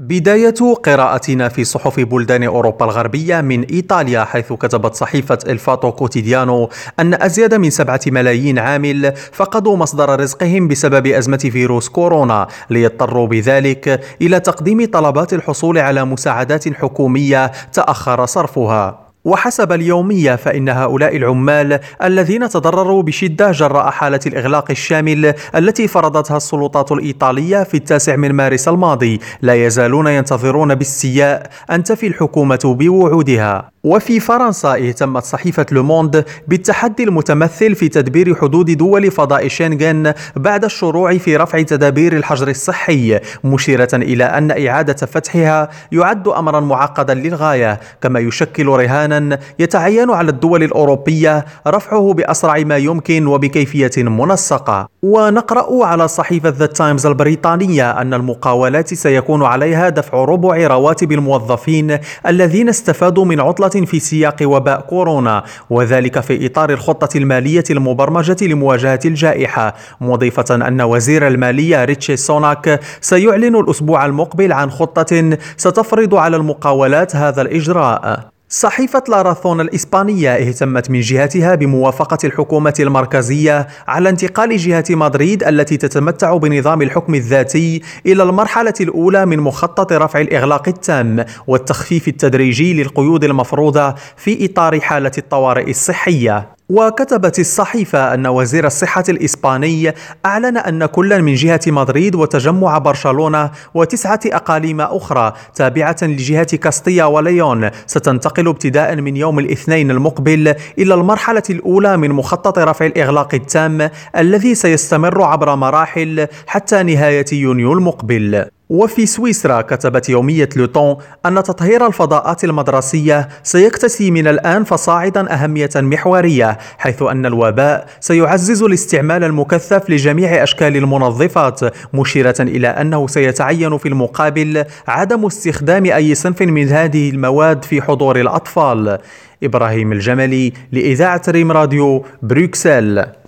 بداية قراءتنا في صحف بلدان أوروبا الغربية من إيطاليا، حيث كتبت صحيفة الفاتو كوتيديانو أن أزيد من 7 ملايين عامل فقدوا مصدر رزقهم بسبب أزمة فيروس كورونا، ليضطروا بذلك إلى تقديم طلبات الحصول على مساعدات حكومية تأخر صرفها. وحسب اليومية فإن هؤلاء العمال الذين تضرروا بشدة جراء حالة الإغلاق الشامل التي فرضتها السلطات الإيطالية في 9 من مارس الماضي لا يزالون ينتظرون باستياء أن تفي الحكومة بوعودها. وفي فرنسا اهتمت صحيفة لوموند بالتحدي المتمثل في تدبير حدود دول فضاء شنغن بعد الشروع في رفع تدابير الحجر الصحي، مشيرة إلى أن إعادة فتحها يعد أمرا معقدا للغاية، كما يشكل رهانا يتعين على الدول الأوروبية رفعه بأسرع ما يمكن وبكيفية منسقة. ونقرأ على صحيفة ذا تايمز البريطانية أن المقاولات سيكون عليها دفع ربع رواتب الموظفين الذين استفادوا من عطلة في سياق وباء كورونا، وذلك في إطار الخطة المالية المبرمجة لمواجهة الجائحة، مضيفة أن وزير المالية ريتشي سوناك سيعلن الأسبوع المقبل عن خطة ستفرض على المقاولات هذا الإجراء. صحيفة لاراثون الإسبانية اهتمت من جهتها بموافقة الحكومة المركزية على انتقال جهة مدريد التي تتمتع بنظام الحكم الذاتي إلى المرحلة الأولى من مخطط رفع الإغلاق التام والتخفيف التدريجي للقيود المفروضة في إطار حالة الطوارئ الصحية. وكتبت الصحيفة أن وزير الصحة الإسباني أعلن أن كل من جهة مدريد وتجمع برشلونة و9 أقاليم أخرى تابعة لجهة كاستيا وليون ستنتقل ابتداء من يوم الاثنين المقبل إلى المرحلة الأولى من مخطط رفع الإغلاق التام الذي سيستمر عبر مراحل حتى نهاية يونيو المقبل. وفي سويسرا كتبت يومية لوتون أن تطهير الفضاءات المدرسية سيكتسي من الآن فصاعدا أهمية محورية، حيث أن الوباء سيعزز الاستعمال المكثف لجميع أشكال المنظفات، مشيرة إلى أنه سيتعين في المقابل عدم استخدام أي صنف من هذه المواد في حضور الأطفال. إبراهيم الجملي لإذاعة ريم راديو، بروكسل.